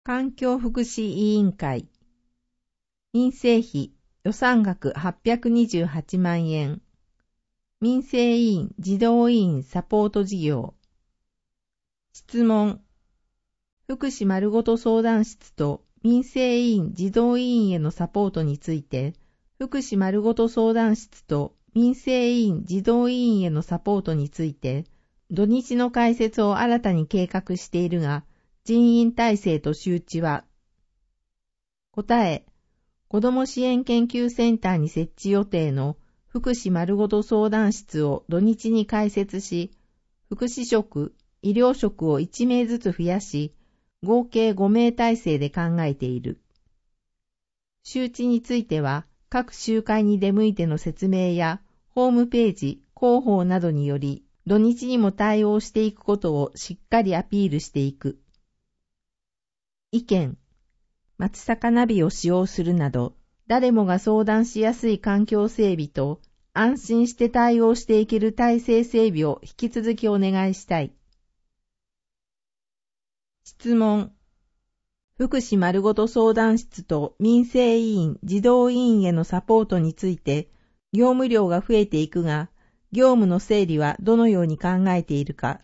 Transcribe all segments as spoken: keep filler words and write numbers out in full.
環境福祉委員会民生費予算額はっぴゃくにじゅうはちまんえん民生委員児童委員サポート事業質問福祉まるごと相談室と民生委員児童委員へのサポートについて福祉まるごと相談室と民生委員児童委員へのサポートについて土日の開設を新たに計画しているが人員体制と周知は答え子ども支援研究センターに設置予定の福祉まるごと相談室を土日に開設し福祉職、医療職をいちめいずつ増やし合計ごめい体制で考えている。周知については各集会に出向いての説明やホームページ、広報などにより土日にも対応していくことをしっかりアピールしていく。意見松阪ナビを使用するなど誰もが相談しやすい環境整備と安心して対応していける体制整備を引き続きお願いしたい。質問福祉まるごと相談室と民生委員児童委員へのサポートについて業務量が増えていくが業務の整理はどのように考えているか。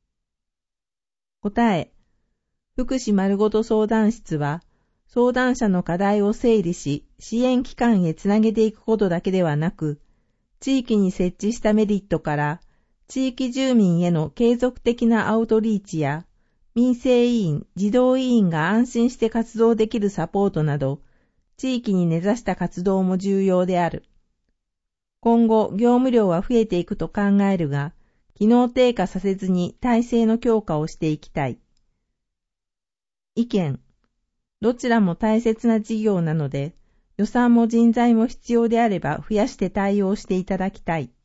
答え福祉まるごと相談室は相談者の課題を整理し支援機関へつなげていくことだけではなく地域に設置したメリットから地域住民への継続的なアウトリーチや民生委員、児童委員が安心して活動できるサポートなど地域に根ざした活動も重要である。今後業務量は増えていくと考えるが機能低下させずに体制の強化をしていきたい。意見どちらも大切な事業なので予算も人材も必要であれば増やして対応していただきたい。